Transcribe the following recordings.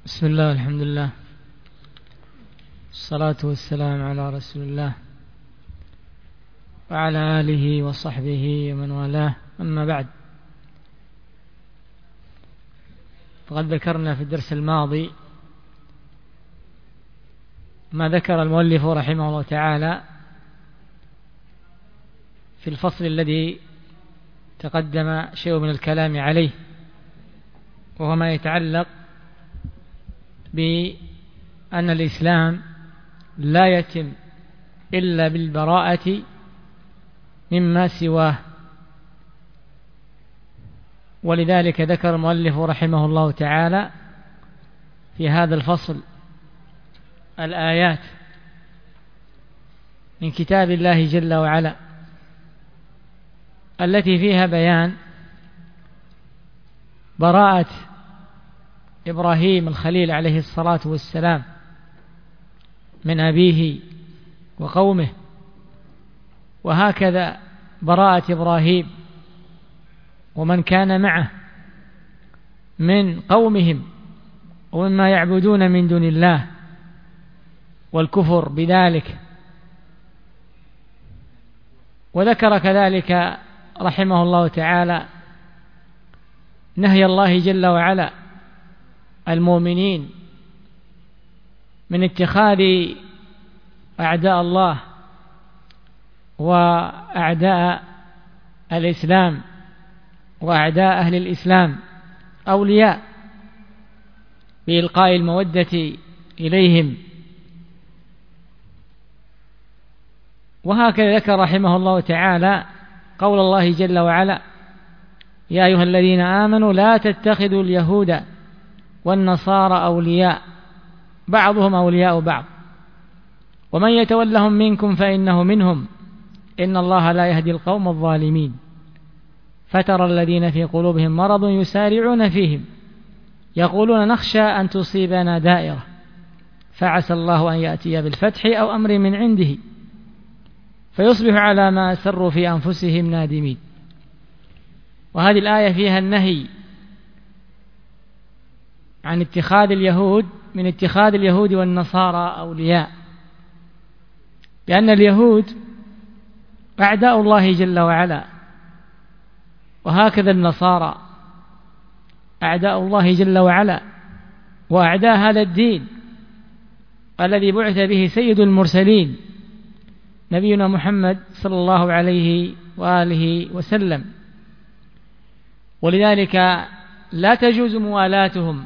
بسم الله والحمد لله، الصلاة والسلام على رسول الله وعلى آله وصحبه ومن والاه، أما بعد. فقد ذكرنا في الدرس الماضي ما ذكر المؤلف رحمه الله تعالى في الفصل الذي تقدم شيء من الكلام عليه، وهو ما يتعلق بأن الإسلام لا يتم إلا بالبراءة مما سواه. ولذلك ذكر المؤلف رحمه الله تعالى في هذا الفصل الآيات من كتاب الله جل وعلا التي فيها بيان براءة إبراهيم الخليل عليه الصلاة والسلام من أبيه وقومه، وهكذا براءة إبراهيم ومن كان معه من قومهم ومما يعبدون من دون الله والكفر بذلك. وذكر كذلك رحمه الله تعالى نهي الله جل وعلا المؤمنين من اتخاذ أعداء الله وأعداء الإسلام وأعداء أهل الإسلام أولياء بإلقاء المودة إليهم. وهكذا ذكر رحمه الله تعالى قول الله جل وعلا: يا أيها الذين آمنوا لا تتخذوا اليهود والنصارى أولياء بعضهم أولياء بعض ومن يتولهم منكم فإنه منهم إن الله لا يهدي القوم الظالمين فترى الذين في قلوبهم مرض يسارعون فيهم يقولون نخشى أن تصيبنا دائرة فعسى الله أن يأتي بالفتح أو أمر من عنده فيصبح على ما أسروا في أنفسهم نادمين. وهذه الآية فيها النهي عن اتخاذ اليهود والنصارى أولياء، لأن اليهود أعداء الله جل وعلا، وهكذا النصارى أعداء الله جل وعلا وأعداء هذا الدين الذي بعث به سيد المرسلين نبينا محمد صلى الله عليه وآله وسلم. ولذلك لا تجوز موالاتهم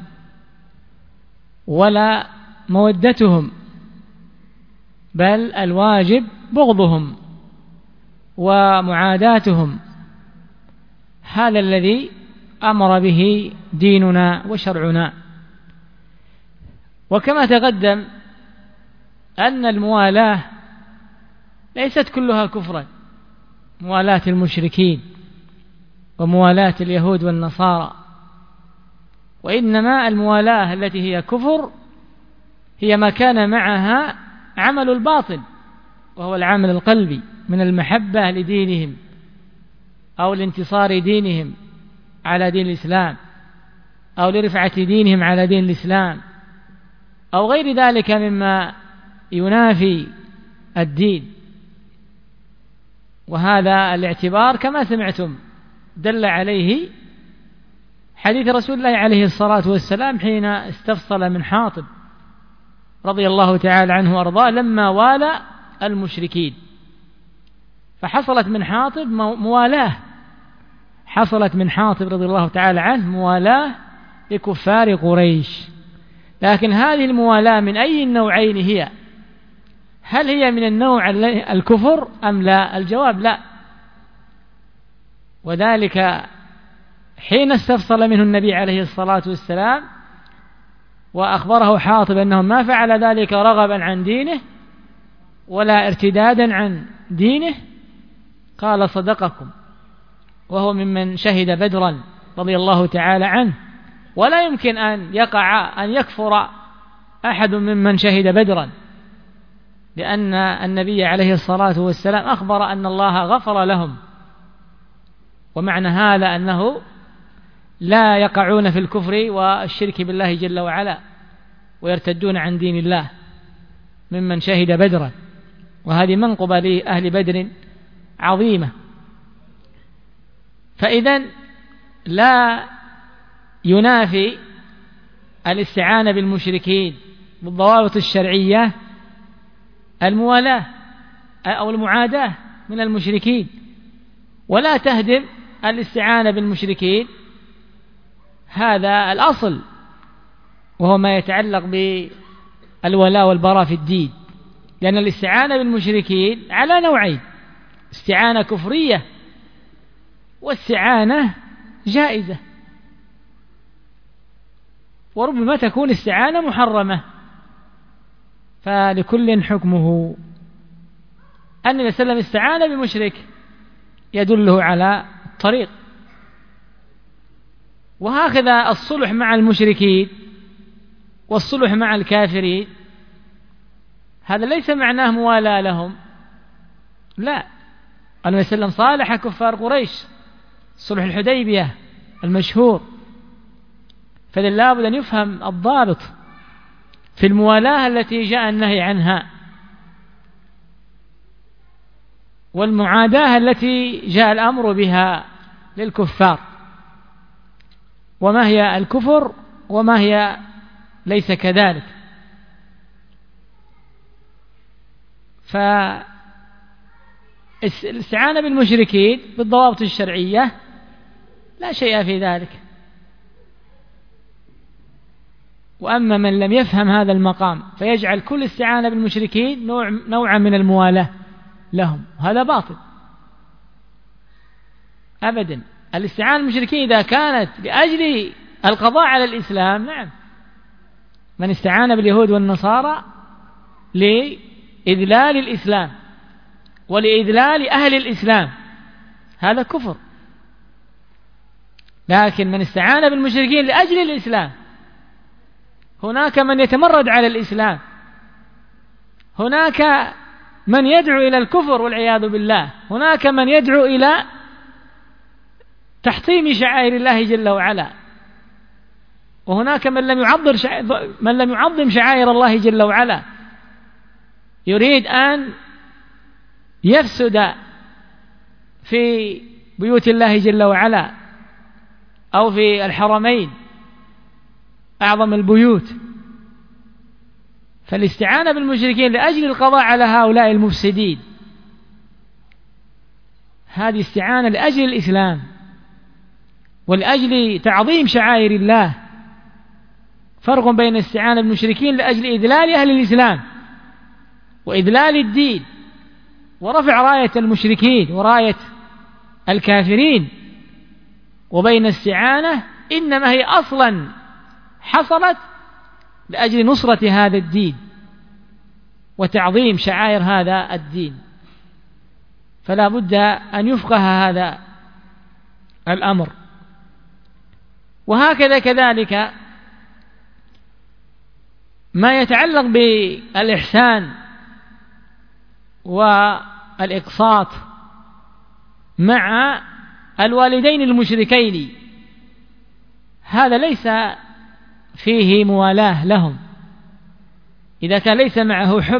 ولا مودتهم، بل الواجب بغضهم ومعاداتهم. هذا الذي أمر به ديننا وشرعنا. وكما تقدم أن الموالاة ليست كلها كفرا، موالاة المشركين وموالاة اليهود والنصارى، وإنما الموالاة التي هي كفر هي ما كان معها عمل الباطن، وهو العمل القلبي من المحبة لدينهم أو لانتصار دينهم على دين الإسلام أو لرفعة دينهم على دين الإسلام أو غير ذلك مما ينافي الدين. وهذا الاعتبار كما سمعتم دل عليه حديث رسول الله عليه الصلاة والسلام حين استفصل من حاطب رضي الله تعالى عنه وأرضاه لما والى المشركين، فحصلت من حاطب موالاه، حصلت من حاطب رضي الله تعالى عنه موالاه لكفار قريش. لكن هذه الموالاة من أي النوعين هي؟ هل هي من النوع الكفر أم لا؟ الجواب لا. وذلك حين استفصل منه النبي عليه الصلاة والسلام وأخبره حاطب أنه ما فعل ذلك رغبا عن دينه ولا ارتدادا عن دينه، قال صدقكم، وهو ممن شهد بدرا رضي الله تعالى عنه، ولا يمكن أن يكفر أحد ممن شهد بدرا، لأن النبي عليه الصلاة والسلام أخبر أن الله غفر لهم. ومعنى هذا أنه لا يقعون في الكفر والشرك بالله جل وعلا، ويرتدون عن دين الله ممن شهد بدرا، وهذه منقبة لأهل بدر عظيمة. فإذن لا ينافي الاستعانة بالمشركين بالضوابط الشرعية الموالاة أو المعاداة من المشركين، ولا تهدم الاستعانة بالمشركين هذا الأصل، وهو ما يتعلق بالولاء والبراء في الدين. لأن الاستعانة بالمشركين على نوعين: استعانة كفرية واستعانة جائزة، وربما تكون استعانة محرمة، فلكل حكمه. أن النبي صلى الله عليه وسلم استعان بمشرك يدله على الطريق. وهكذا الصلح مع المشركين والصلح مع الكافرين، هذا ليس معناه موالاة لهم، لا. النبي صلى الله عليه وسلم صالح كفار قريش، صلح الحديبية المشهور. فلا بد أن يفهم الضابط في الموالاة التي جاء النهي عنها، والمعاداة التي جاء الأمر بها للكفار، وما هي الكفر وما هي ليس كذلك. فالاستعانة بالمشركين بالضوابط الشرعية لا شيء في ذلك. وأما من لم يفهم هذا المقام فيجعل كل استعانة بالمشركين نوعا من الموالاة لهم، هذا باطل أبدا. الاستعانة بالمشركين إذا كانت لأجل القضاء على الإسلام، نعم، من استعان باليهود والنصارى لإذلال الإسلام ولإذلال أهل الإسلام هذا كفر. لكن من استعان بالمشركين لأجل الإسلام، هناك من يتمرد على الإسلام، هناك من يدعو إلى الكفر والعياذ بالله، هناك من يدعو إلى تحطيم شعائر الله جل وعلا، وهناك من لم يعظم شعائر الله جل وعلا، يريد أن يفسد في بيوت الله جل وعلا أو في الحرمين أعظم البيوت. فالاستعانة بالمشركين لأجل القضاء على هؤلاء المفسدين هذه استعانة لأجل الإسلام ولأجل تعظيم شعائر الله. فرق بين استعانة بالمشركين لأجل إذلال أهل الإسلام وإذلال الدين ورفع راية المشركين وراية الكافرين، وبين استعانة إنما هي أصلا حصلت لأجل نصرة هذا الدين وتعظيم شعائر هذا الدين. فلا بد أن يفقه هذا الأمر. وهكذا كذلك ما يتعلق بالإحسان والإقساط مع الوالدين المشركين، هذا ليس فيه موالاة لهم إذا كان ليس معه حب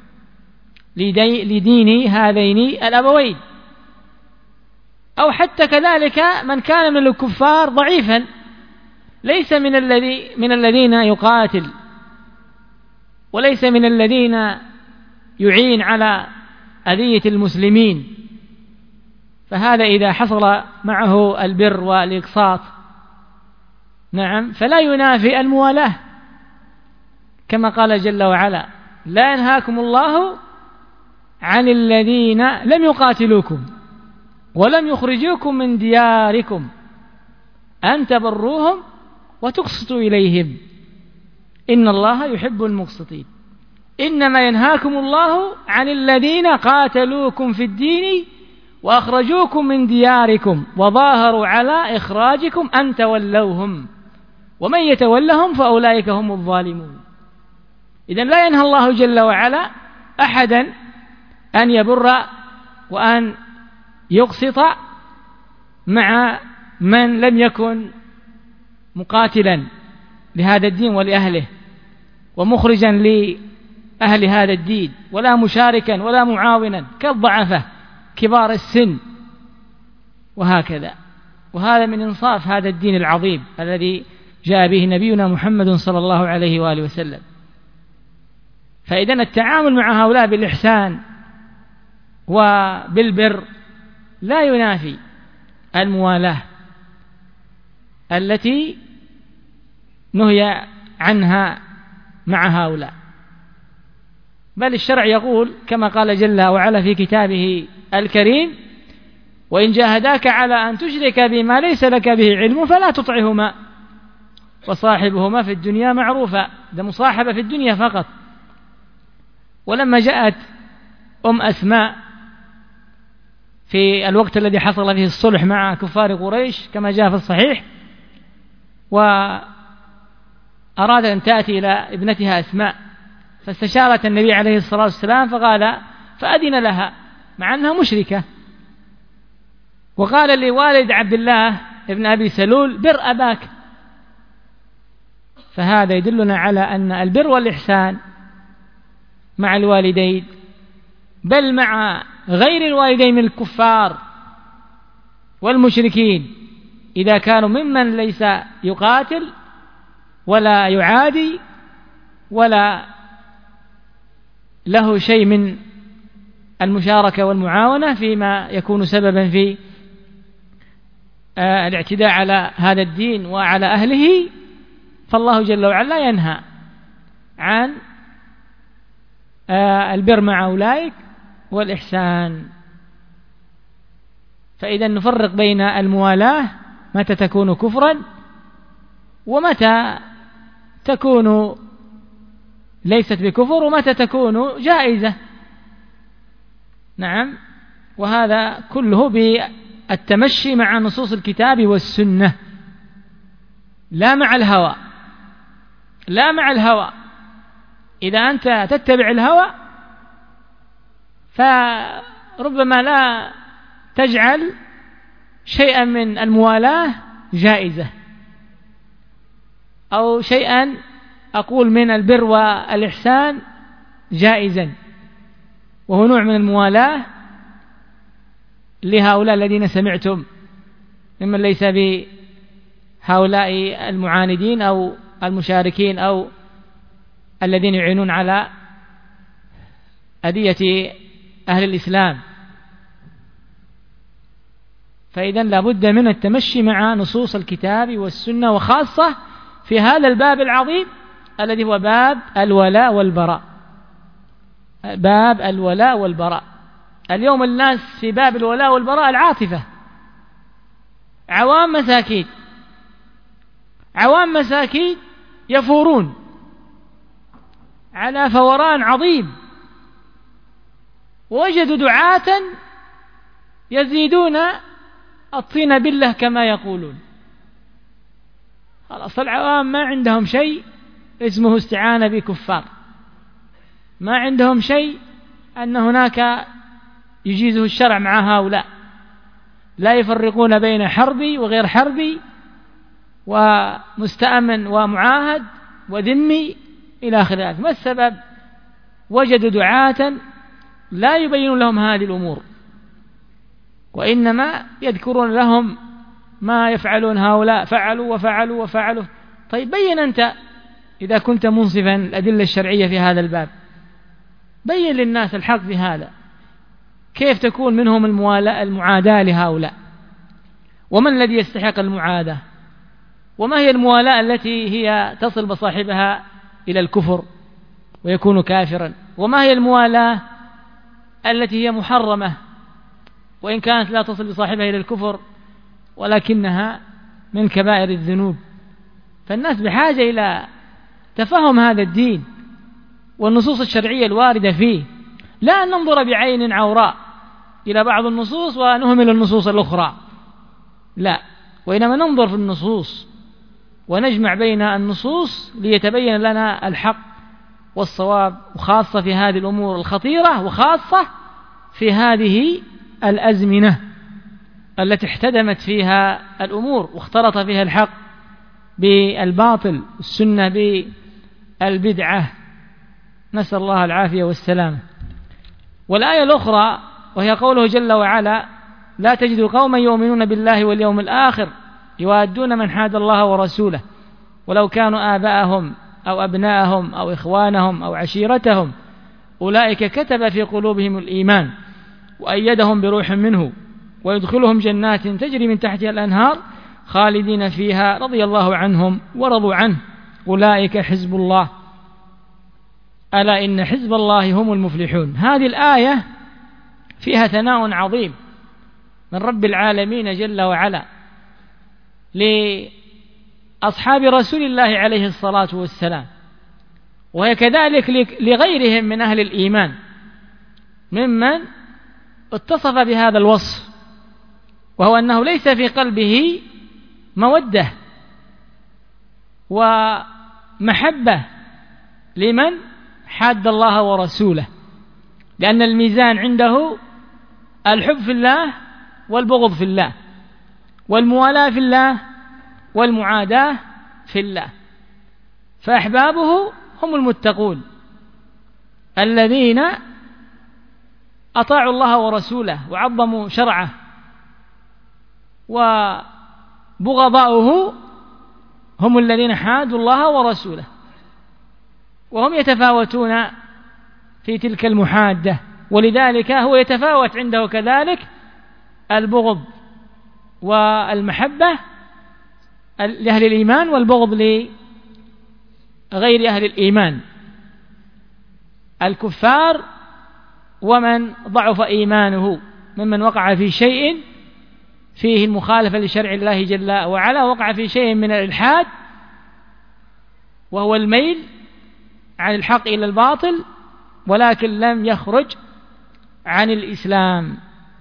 لدين هذين الأبوين، أو حتى كذلك من كان من الكفار ضعيفا ليس من الذين يقاتل وليس من الذين يعين على أذية المسلمين، فهذا إذا حصل معه البر والإقساط نعم فلا ينافي الموالاة، كما قال جل وعلا: لا ينهاكم الله عن الذين لم يقاتلوكم ولم يخرجوكم من دياركم أن تبروهم وتقسطوا إليهم إن الله يحب المقسطين. إنما ينهاكم الله عن الذين قاتلوكم في الدين وأخرجوكم من دياركم وظاهروا على إخراجكم أن تولوهم ومن يتولهم فأولئك هم الظالمون. إذن لا ينهى الله جل وعلا أحدا أن يبر وأن يقسط مع من لم يكن مقاتلا لهذا الدين ولأهله، ومخرجا لأهل هذا الدين، ولا مشاركا ولا معاونا كالضعفة كبار السن وهكذا. وهذا من إنصاف هذا الدين العظيم الذي جاء به نبينا محمد صلى الله عليه وآله وسلم. فإذن التعامل مع هؤلاء بالإحسان وبالبر لا ينافي الموالاة التي نهي عنها مع هؤلاء، بل الشرع يقول كما قال جل وعلا في كتابه الكريم: وإن جاهداك على أن تشرك بما ليس لك به علم فلا تطعهما وصاحبهما في الدنيا معروفا. ده مصاحبة في الدنيا فقط. ولما جاءت أسماء في الوقت الذي حصل فيه الصلح مع كفار قريش كما جاء في الصحيح، وأراد أن تأتي إلى ابنتها أسماء، فاستشارت النبي عليه الصلاة والسلام فقال فأذن لها مع أنها مشركة، وقال لوالد عبد الله ابن أبي سلول: بر أباك. فهذا يدلنا على أن البر والإحسان مع الوالدين، بل مع غير الوالدين من الكفار والمشركين إذا كانوا ممن ليس يقاتل ولا يعادي ولا له شيء من المشاركة والمعاونة فيما يكون سببا في الاعتداء على هذا الدين وعلى أهله، فالله جل وعلا ينهى عن البر مع أولئك والإحسان. فإذا نفرق بين الموالاة متى تكون كفرا ومتى تكون ليست بكفر ومتى تكون جائزة. نعم، وهذا كله بالتمشي مع نصوص الكتاب والسنة، لا مع الهوى. لا مع الهوى. إذا أنت تتبع الهوى فربما لا تجعل شيئا من الموالاة جائزة، أو شيئا أقول من البر والإحسان جائزا، وهو نوع من الموالاة لهؤلاء الذين سمعتم ممن ليس بهؤلاء المعاندين أو المشاركين أو الذين يعينون على أذية أهل الإسلام. فإذا لابد من التمشي مع نصوص الكتاب والسنة، وخاصة في هذا الباب العظيم الذي هو باب الولاء والبراء. باب الولاء والبراء. اليوم الناس في باب الولاء والبراء العاطفة، عوام مساكين يفورون على فوران عظيم، ووجدوا دعاة يزيدون الطين بالله كما يقولون. خلاص العوام ما عندهم شيء اسمه استعانة بكفار، ما عندهم شيء أن هناك يجيزه الشرع مع هؤلاء، لا يفرقون بين حربي وغير حربي ومستأمن ومعاهد وذمي إلى آخره. ما السبب؟ وجدوا دعاة لا يبين لهم هذه الأمور، وإنما يذكرون لهم ما يفعلون هؤلاء، فعلوا وفعلوا وفعلوا. طيب بين أنت إذا كنت منصفا الأدلة الشرعية في هذا الباب، بين للناس الحق في هذا، كيف تكون منهم المعاداة لهؤلاء، ومن الذي يستحق المعاداة، وما هي الموالاة التي هي تصل بصاحبها إلى الكفر ويكون كافرا، وما هي الموالاة التي هي محرمة وإن كانت لا تصل بصاحبها إلى الكفر ولكنها من كبائر الذنوب. فالناس بحاجة إلى تفهم هذا الدين والنصوص الشرعية الواردة فيه، لا أن ننظر بعين عوراء إلى بعض النصوص ونهمل النصوص الأخرى، لا، وإنما ننظر في النصوص ونجمع بين النصوص ليتبين لنا الحق والصواب، وخاصة في هذه الأمور الخطيرة، وخاصة في هذه الأزمنة التي احتدمت فيها الأمور واختلط فيها الحق بالباطل، السنة البدعة، نسأل الله العافية والسلامة. والآية الأخرى وهي قوله جل وعلا: لا تجد قوما يؤمنون بالله واليوم الآخر يوادون من حاد الله ورسوله ولو كانوا آباءهم أو أبناءهم أو إخوانهم أو عشيرتهم أولئك كتب في قلوبهم الإيمان وأيدهم بروح منه ويدخلهم جنات تجري من تحتها الأنهار خالدين فيها رضي الله عنهم ورضوا عنه أولئك حزب الله ألا إن حزب الله هم المفلحون. هذه الآية فيها ثناء عظيم من رب العالمين جل وعلا لأصحاب رسول الله عليه الصلاة والسلام، وهي كذلك لغيرهم من أهل الإيمان ممن اتصف بهذا الوصف، وهو أنه ليس في قلبه مودة ومحبة لمن حاد الله ورسوله، لأن الميزان عنده الحب في الله والبغض في الله والموالاة في الله والمعاداة في الله. فأحبابه هم المتقون الذين أطاعوا الله ورسوله وعظموا شرعه، وبغضاؤه هم الذين حادوا الله ورسوله، وهم يتفاوتون في تلك المحادة، ولذلك هو يتفاوت عنده كذلك البغض والمحبة لأهل الإيمان والبغض لغير أهل الإيمان، الكفار ومن ضعف إيمانه ممن وقع في شيء فيه المخالفة لشرع الله جل وعلا، وقع في شيء من الإلحاد وهو الميل عن الحق إلى الباطل، ولكن لم يخرج عن الإسلام،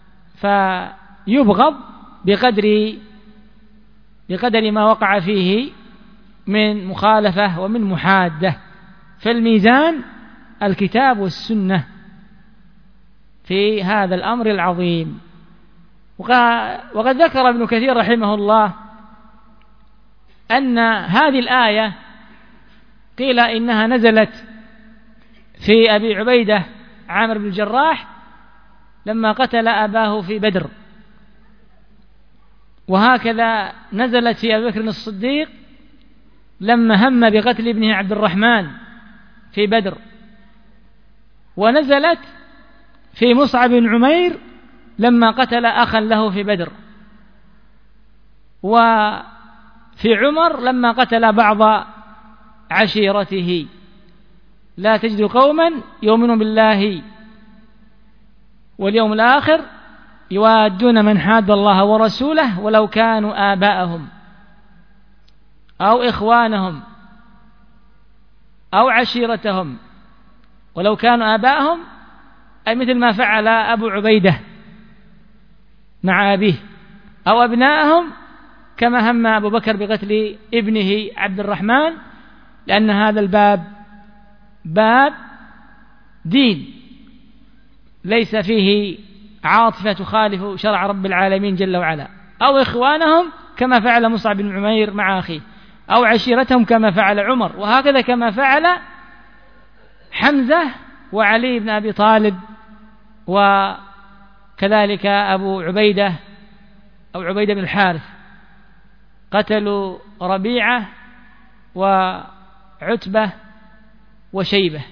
فيبغض بقدر ما وقع فيه من مخالفة ومن محادة. فالميزان الكتاب والسنة في هذا الأمر العظيم. وقد ذكر ابن كثير رحمه الله أن هذه الآية قيل إنها نزلت في أبي عبيدة عامر بن الجراح لما قتل أباه في بدر، وهكذا نزلت في أبي بكر الصديق لما هم بقتل ابنه عبد الرحمن في بدر، ونزلت في مصعب بن عمير لما قتل أخا له في بدر، وفي عمر لما قتل بعض عشيرته. لا تجد قوما يؤمنون بالله واليوم الآخر يوادون من حاد الله ورسوله ولو كانوا آباءهم أو إخوانهم أو عشيرتهم، ولو كانوا آباءهم أي مثل ما فعل أبو عبيدة مع أبيه، أو أبناءهم كما هم أبو بكر بقتل ابنه عبد الرحمن، لأن هذا الباب باب دين ليس فيه عاطفة تخالف شرع رب العالمين جل وعلا، أو إخوانهم كما فعل مصعب بن عمير مع أخيه، أو عشيرتهم كما فعل عمر، وهكذا كما فعل حمزة وعلي بن أبي طالب، وكذلك أبو عبيدة أو عبيدة بن الحارث قتلوا ربيعة وعتبة وشيبة.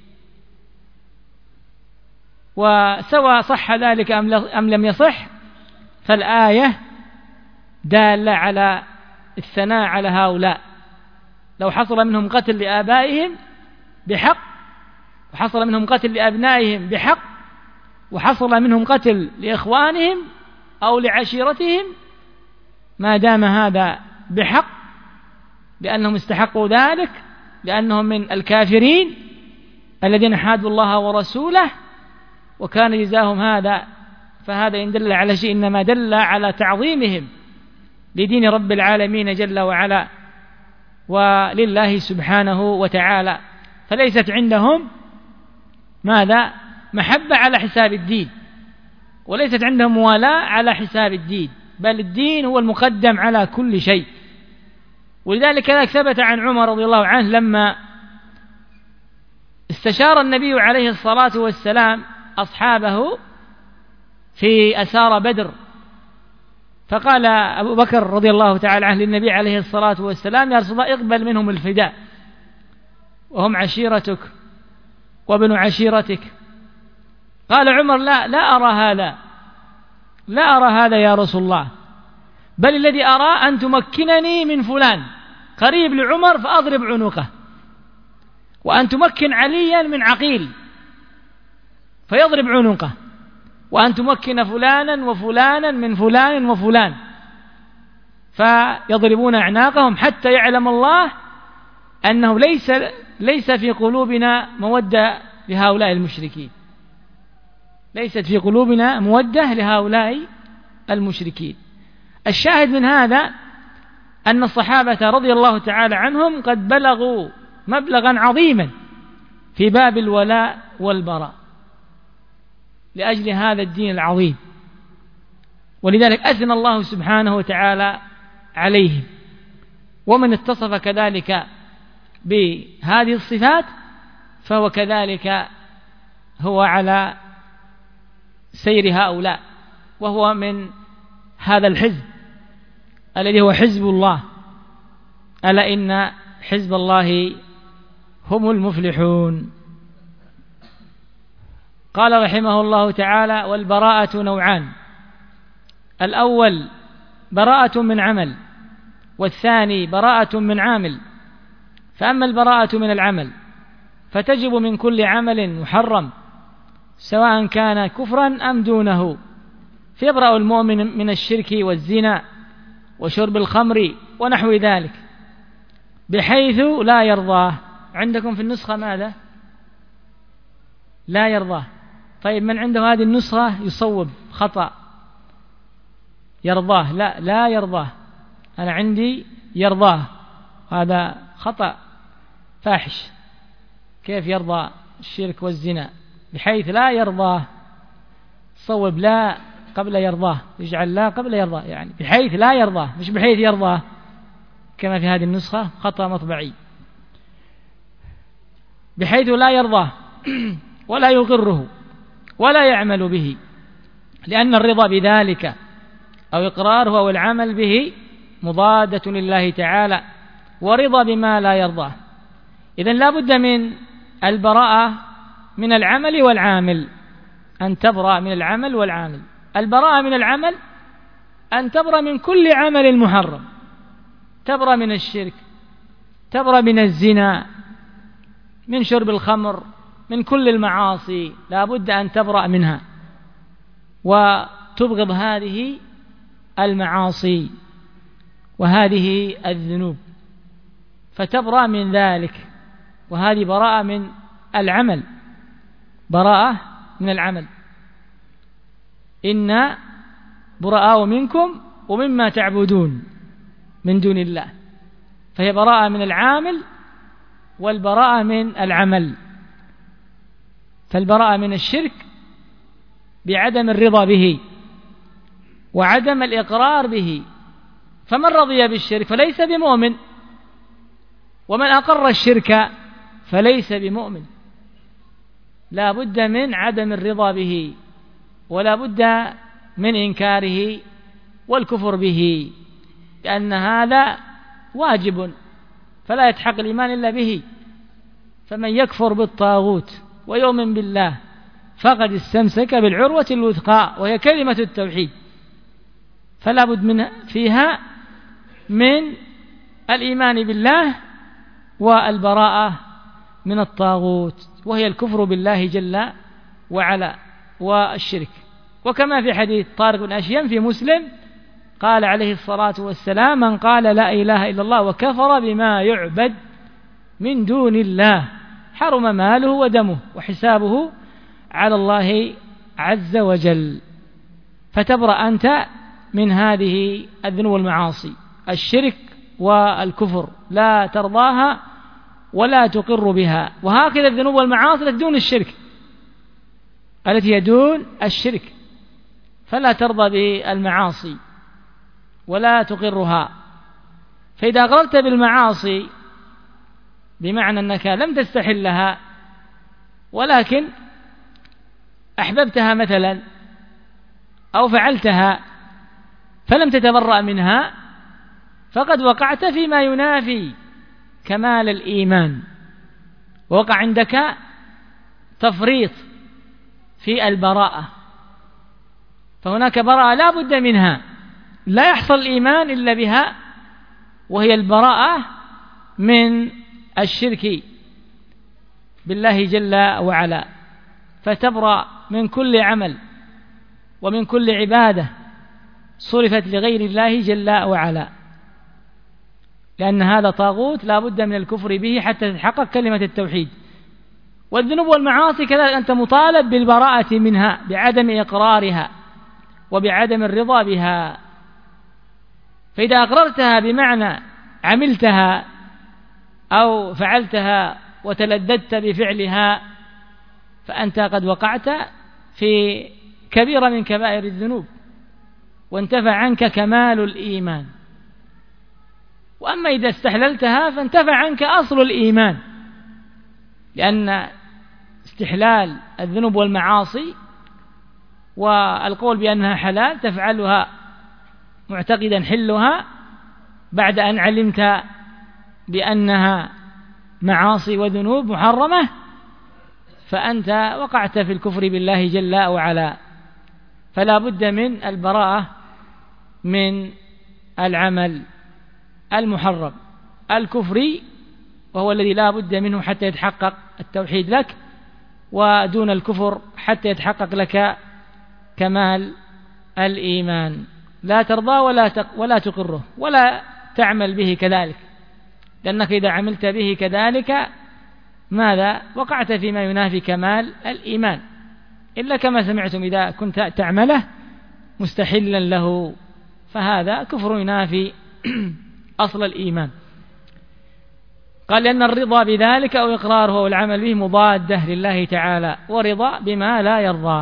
وسواء صح ذلك أم لم يصح، فالآية دالة على الثناء على هؤلاء. لو حصل منهم قتل لآبائهم بحق، وحصل منهم قتل لأبنائهم بحق، وحصل منهم قتل لإخوانهم أو لعشيرتهم، ما دام هذا بحق لأنهم استحقوا ذلك، لأنهم من الكافرين الذين حادوا الله ورسوله وكان جزاهم هذا، فهذا إن دل على شيء إنما دل على تعظيمهم لدين رب العالمين جل وعلا ولله سبحانه وتعالى. فليست عندهم ماذا؟ محبة على حساب الدين، وليست عندهم موالاة على حساب الدين، بل الدين هو المقدم على كل شيء. ولذلك ثبت عن عمر رضي الله عنه لما استشار النبي عليه الصلاة والسلام أصحابه في أسار بدر، فقال أبو بكر رضي الله تعالى عنه للنبي عليه الصلاة والسلام: يا رسول الله اقبل منهم الفداء، وهم عشيرتك وابن عشيرتك. قال عمر: لا أرى هذا، لا أرى هذا يا رسول الله، بل الذي أرى أن تمكنني من فلان قريب لعمر فأضرب عنقه، وأن تمكن عليا من عقيل فيضرب عنقه، وأن تمكن فلانا وفلانا من فلان وفلان فيضربون أعناقهم، حتى يعلم الله أنه ليس في قلوبنا مودة لهؤلاء المشركين، ليست في قلوبنا مودة لهؤلاء المشركين. الشاهد من هذا أن الصحابة رضي الله تعالى عنهم قد بلغوا مبلغا عظيما في باب الولاء والبراء لأجل هذا الدين العظيم، ولذلك أثنى الله سبحانه وتعالى عليهم. ومن اتصف كذلك بهذه الصفات فهو كذلك هو على سير هؤلاء، وهو من هذا الحزب الذي هو حزب الله، ألا إن حزب الله هم المفلحون. قال رحمه الله تعالى: والبراءة نوعان، الأول براءة من عمل، والثاني براءة من عامل. فأما البراءة من العمل فتجب من كل عمل محرم سواء كان كفرا أم دونه، فيبرأ المؤمن من الشرك والزنا وشرب الخمر ونحو ذلك بحيث لا يرضاه. عندكم في النسخة ماذا؟ لا يرضاه. طيب من عنده هذه النسخة يصوب خطأ، يرضاه، لا يرضاه، أنا عندي يرضاه، هذا خطأ فاحش. كيف يرضى الشرك والزنا؟ بحيث لا يرضاه، صوب لا قبل يرضاه، يجعل لا قبل يرضاه، يعني بحيث لا يرضاه، مش بحيث يرضاه كما في هذه النسخة، خطأ مطبعي. بحيث لا يرضاه ولا يقره ولا يعمل به، لأن الرضا بذلك أو إقراره أو العمل به مضادة لله تعالى، ورضا بما لا يرضاه. إذن لا بد من البراءة من العمل والعامل، أن تبرأ من العمل والعامل. البراءة من العمل أن تبرأ من كل عمل محرم، تبرأ من الشرك، تبرأ من الزنا، من شرب الخمر، من كل المعاصي لا بد أن تبرأ منها وتبغض هذه المعاصي وهذه الذنوب، فتبرأ من ذلك. وهذه براءة من العمل، براءة من العمل. إن براء منكم ومما تعبدون من دون الله، فهي براءة من العامل والبراءة من العمل. فالبراءة من الشرك بعدم الرضا به وعدم الإقرار به، فمن رضي بالشرك فليس بمؤمن، ومن أقر الشرك فليس بمؤمن. لا بد من عدم الرضا به، ولا بد من إنكاره والكفر به، لأن هذا واجب فلا يتحقق الإيمان إلا به. فمن يكفر بالطاغوت ويؤمن بالله فقد استمسك بالعروة الوثقى، وهي كلمة التوحيد. فلا بد من فيها من الإيمان بالله والبراءة من الطاغوت، وهي الكفر بالله جل وعلا والشرك. وكما في حديث طارق بن أشيم في مسلم قال عليه الصلاة والسلام: من قال لا إله إلا الله وكفر بما يعبد من دون الله حرم ماله ودمه وحسابه على الله عز وجل. فتبرأ أنت من هذه الذنوب والمعاصي، الشرك والكفر، لا ترضاها ولا تقر بها. وهكذا الذنوب والمعاصي التي دون الشرك، التي هي دون الشرك، فلا ترضى بالمعاصي ولا تقرها. فإذا أقررت بالمعاصي بمعنى أنك لم تستحلها ولكن أحببتها مثلا أو فعلتها فلم تتبرأ منها، فقد وقعت فيما ينافي كمال الإيمان، ووقع عندك تفريط في البراءة. فهناك براءة لا بد منها، لا يحصل الإيمان إلا بها، وهي البراءة من الشرك بالله جل وعلا، فتبرأ من كل عمل ومن كل عبادة صرفت لغير الله جل وعلا، لأن هذا طاغوت لا بد من الكفر به حتى تتحقق كلمة التوحيد. والذنوب والمعاصي كذلك أنت مطالب بالبراءة منها بعدم إقرارها وبعدم الرضا بها. فإذا أقررتها بمعنى عملتها أو فعلتها وتلذذت بفعلها، فأنت قد وقعت في كبيرة من كبائر الذنوب وانتفع عنك كمال الإيمان. وأما إذا استحللتها فانتفع عنك أصل الإيمان، لأن استحلال الذنوب والمعاصي والقول بأنها حلال تفعلها معتقدا حلها بعد أن علمت بأنها معاصي وذنوب محرمة، فأنت وقعت في الكفر بالله جل وعلا. فلا بد من البراءة من العمل المحرم الكفري، وهو الذي لا بد منه حتى يتحقق التوحيد لك، ودون الكفر حتى يتحقق لك كمال الإيمان. لا ترضى ولا تقره ولا تعمل به كذلك، لأنك إذا عملت به كذلك ماذا؟ وقعت فيما ينافي كمال الإيمان، إلا كما سمعتم إذا كنت تعمله مستحلا له، فهذا كفر ينافي أصل الإيمان. قال لأن الرضا بذلك أو إقراره والعمل به مضادة لله تعالى، ورضا بما لا يرضاه.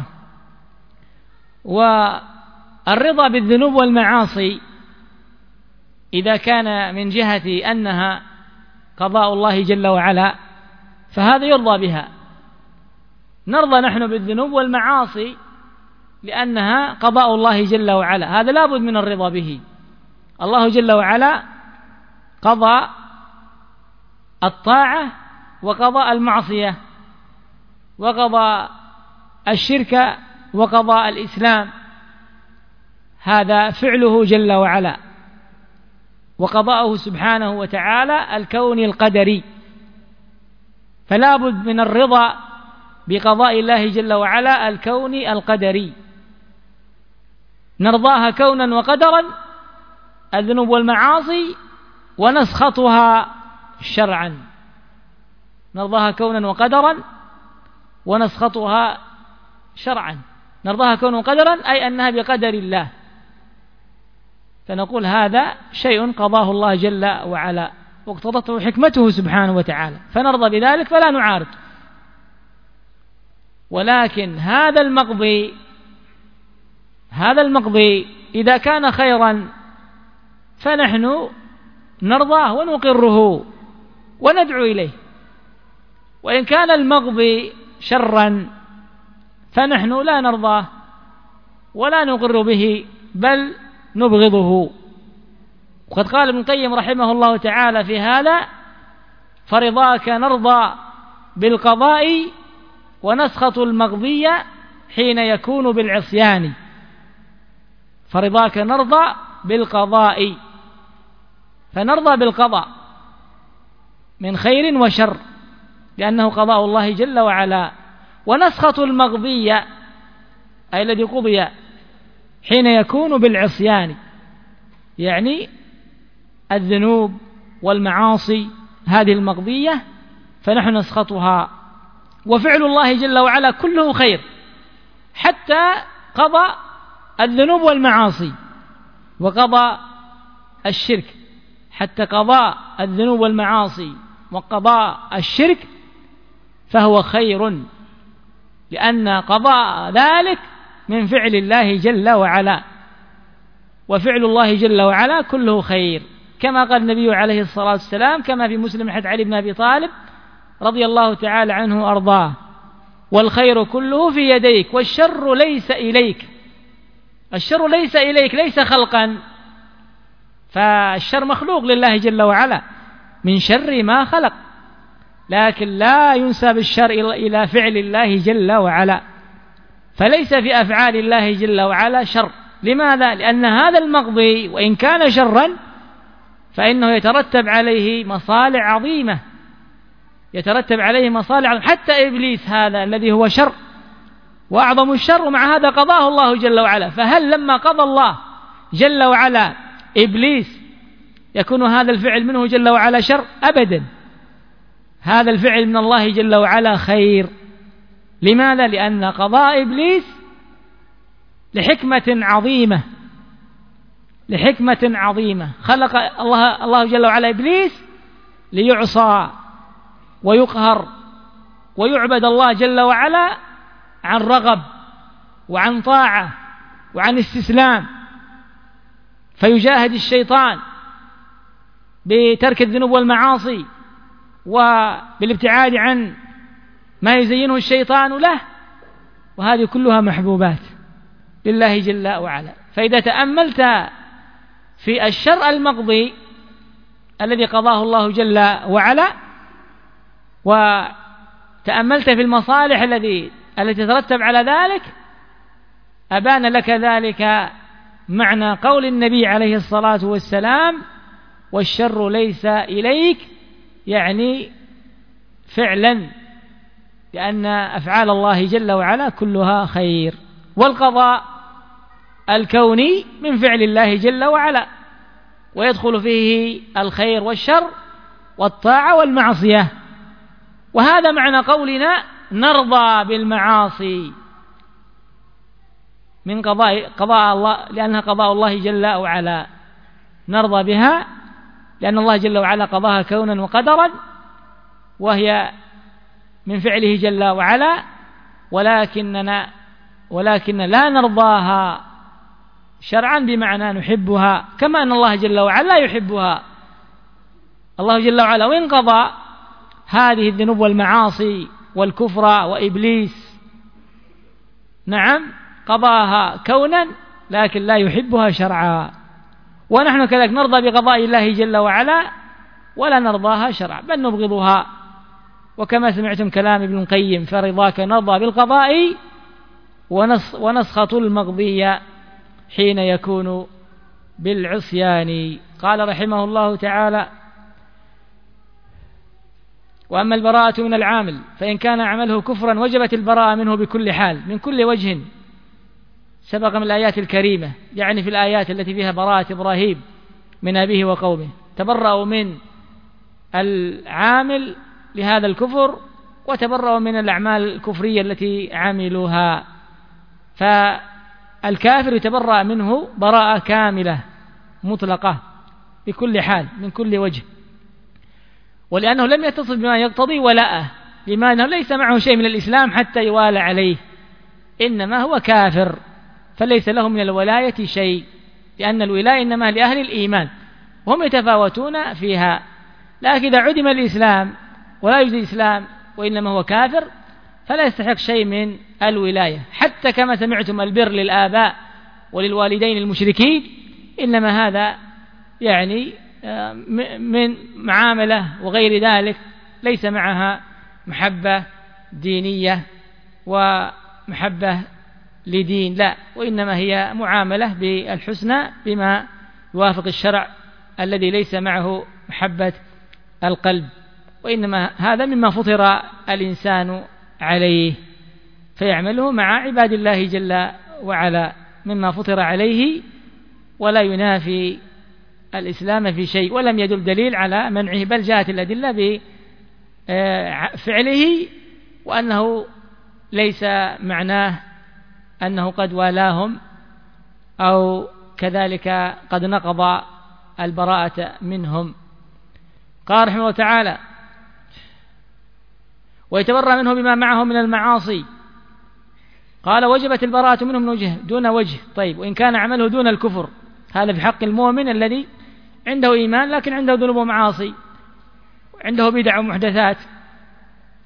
والرضا بالذنوب والمعاصي إذا كان من جهة أنها قضاء الله جل وعلا فهذا يرضى بها، نرضى نحن بالذنوب والمعاصي لأنها قضاء الله جل وعلا، هذا لا بد من الرضا به. الله جل وعلا قضى الطاعة وقضى المعصية وقضى الشرك وقضى الإسلام، هذا فعله جل وعلا، وقضاءه سبحانه وتعالى الكون القدري. فلا بد من الرضا بقضاء الله جل وعلا الكون القدري، نرضاها كونا وقدرا الذنوب والمعاصي، ونسخطها شرعا، نرضاها كونا وقدرا ونسخطها شرعا. نرضاها كونا وقدرا أي أنها بقدر الله، فنقول هذا شيء قضاه الله جل وعلا واقتضته حكمته سبحانه وتعالى، فنرضى بذلك فلا نعارض. ولكن هذا المقضي إذا كان خيرا فنحن نرضاه ونقره وندعو إليه، وإن كان المقضي شرا فنحن لا نرضاه ولا نقر به بل نبغضه. وقد قال ابن القيم رحمه الله تعالى في هذا: فرضاك نرضى بالقضاء ونسخط المقضي حين يكون بالعصيان. فرضاك نرضى بالقضاء، فنرضى بالقضاء من خير وشر لأنه قضاء الله جل وعلا، ونسخط المقضي أي الذي قضي حين يكون بالعصيان، يعني الذنوب والمعاصي هذه المقضية فنحن نسخطها. وفعل الله جل وعلا كله خير، حتى قضى الذنوب والمعاصي وقضى الشرك، حتى قضاء الذنوب والمعاصي وقضاء الشرك فهو خير، لأن قضاء ذلك من فعل الله جل وعلا، وفعل الله جل وعلا كله خير، كما قال النبي عليه الصلاة والسلام كما في مسلم حديث علي بن أبي طالب رضي الله تعالى عنه وأرضاه: والخير كله في يديك والشر ليس إليك. الشر ليس إليك، ليس خلقا، فالشر مخلوق لله جل وعلا من شر ما خلق، لكن لا ينسب الشر إلى فعل الله جل وعلا، فليس في أفعال الله جل وعلا شر. لماذا؟ لأن هذا المقضي وإن كان شرا فإنه يترتب عليه مصالح عظيمة، يترتب عليه مصالح عظيمة. حتى إبليس هذا الذي هو شر وأعظم الشر، ومع هذا قضاه الله جل وعلا. فهل لما قضى الله جل وعلا إبليس يكون هذا الفعل منه جل وعلا شر؟ أبدا، هذا الفعل من الله جل وعلا خير. لماذا؟ لأن قضاء إبليس لحكمة عظيمة، لحكمة عظيمة. خلق الله جل وعلا إبليس ليعصى ويقهر ويعبد الله جل وعلا عن رغب وعن طاعة وعن استسلام، فيجاهد الشيطان بترك الذنوب والمعاصي وبالابتعاد عن ما يزينه الشيطان له، وهذه كلها محبوبات لله جل وعلا. فإذا تأملت في الشر المقضي الذي قضاه الله جل وعلا، وتأملت في المصالح التي تترتب على ذلك، أبان لك ذلك معنى قول النبي عليه الصلاة والسلام: والشر ليس إليك، يعني فعلا، لأن أفعال الله جل وعلا كلها خير. والقضاء الكوني من فعل الله جل وعلا، ويدخل فيه الخير والشر والطاعة والمعصية. وهذا معنى قولنا نرضى بالمعاصي من قضاء الله، لأنها قضاء الله جل وعلا، نرضى بها لأن الله جل وعلا قضاها كونا وقدرا، وهي من فعله جل وعلا، ولكن لا نرضاها شرعا بمعنى نحبها، كما أن الله جل وعلا يحبها. الله جل وعلا وإن قضى هذه الذنوب والمعاصي والكفر وإبليس، نعم قضاها كونا، لكن لا يحبها شرعا. ونحن كذلك نرضى بقضاء الله جل وعلا ولا نرضاها شرعا، بل نبغضها. وكما سمعتم كلام ابن القيم: فرضاك نرضى بالقضاء ونسخط المقضي حين يكون بالعصيان. قال رحمه الله تعالى: وأما البراءة من العامل فإن كان عمله كفرا وجبت البراءة منه بكل حال من كل وجه. سبق من الآيات الكريمة، يعني في الآيات التي فيها براءة إبراهيم من أبيه وقومه، تبرأوا من العامل لهذا الكفر وتبرأوا من الأعمال الكفرية التي عملوها. فالكافر يتبرأ منه براءة كاملة مطلقة بكل حال من كل وجه، ولأنه لم يتصل بما يقتضي ولاءه، لأنه ليس معه شيء من الإسلام حتى يوالى عليه، إنما هو كافر فليس له من الولاية شيء، لأن الولاية إنما لأهل الإيمان وهم يتفاوتون فيها. لكن إذا عدم الإسلام ولا يوجد الإسلام وإنما هو كافر فلا يستحق شيء من الولاية. حتى كما سمعتم البر للآباء وللوالدين المشركين، إنما هذا يعني من معاملة وغير ذلك، ليس معها محبة دينية ومحبة لدين، لا، وإنما هي معاملة بالحسنى بما يوافق الشرع الذي ليس معه محبة القلب، وإنما هذا مما فطر الإنسان عليه فيعمله مع عباد الله جل وعلا مما فطر عليه، ولا ينافي الإسلام في شيء، ولم يدل دليل على منعه، بل جاءت الأدلة بفعله، وأنه ليس معناه أنه قد والاهم أو كذلك قد نقض البراءة منهم. قال رحمه الله تعالى: ويتبرأ منه بما معه من المعاصي. قال: وجبت البراءة منه من وجه دون وجه. طيب، وإن كان عمله دون الكفر، هذا في حق المؤمن الذي عنده إيمان لكن عنده ذنوب ومعاصي، عنده بدع ومحدثات،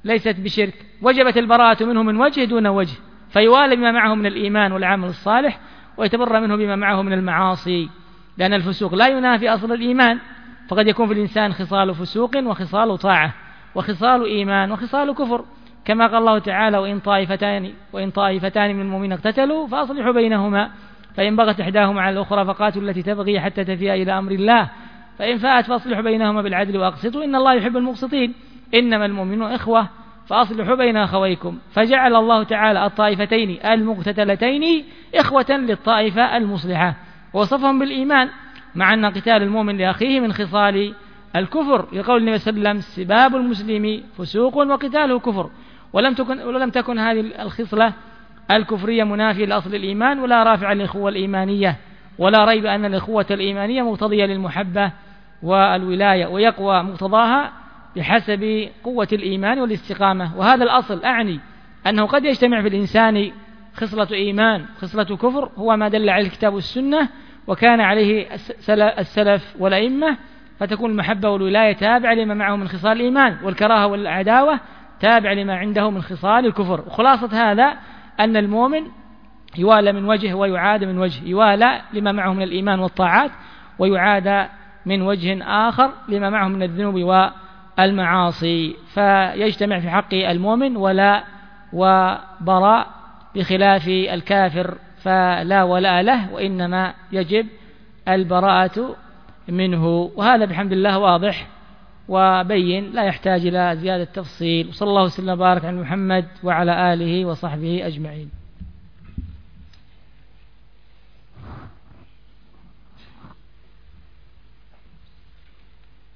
ليست بشرك، وجبت البراءة منه من وجه دون وجه، فيوالي بما معه من الإيمان والعمل الصالح، ويتبرأ منه بما معه من المعاصي، لأن الفسوق لا ينافي أصل الإيمان، فقد يكون في الإنسان خصال فسوق وخصال طاعة وخصال إيمان وخصال كفر، كما قال الله تعالى: وإن طائفتان من المؤمنين اقتتلوا فأصلحوا بينهما، فإن بغت إحداهما على الأخرى فقاتلوا التي تبغي حتى تفيء إلى أمر الله، فإن فاءت فأصلحوا بينهما بالعدل وأقسطوا إن الله يحب المقسطين، إنما المؤمنون إخوة فأصلحوا بين أخويكم، فجعل الله تعالى الطائفتين المقتتلتين إخوة للطائفة المصلحة، ووصفهم بالإيمان، مع أن قتال المؤمن لأخيه من خصال الكفر، لقول النبي صلى الله عليه وسلم: سباب المسلم فسوق وقتاله كفر. ولم تكن هذه الخصلة الكفرية منافية لأصل الإيمان ولا رافعة للأخوة الإيمانية، ولا ريب أن الأخوة الإيمانية مقتضية للمحبة والولاية، ويقوى مقتضاها بحسب قوة الإيمان والاستقامة. وهذا الأصل أعني أنه قد يجتمع في الإنسان خصلة إيمان خصلة كفر، هو ما دل عليه الكتاب والسنة وكان عليه السلف والأئمة، فتكون المحبة والولاية تابعة لما معه من خصال الإيمان، والكراهة والعداوة تابعة لما عنده من خصال الكفر. وخلاصة هذا أن المؤمن يوالى من وجه ويعاد من وجه، يوالى لما معه من الإيمان والطاعات، ويعاد من وجه آخر لما معه من الذنوب والمعاصي، فيجتمع في حق المؤمن ولا وبراء، بخلاف الكافر فلا ولا له، وإنما يجب البراءة منه. وهذا بحمد الله واضح وبين، لا يحتاج إلى زيادة تفصيل. وصلى الله وسلم وبارك على محمد وعلى آله وصحبه أجمعين.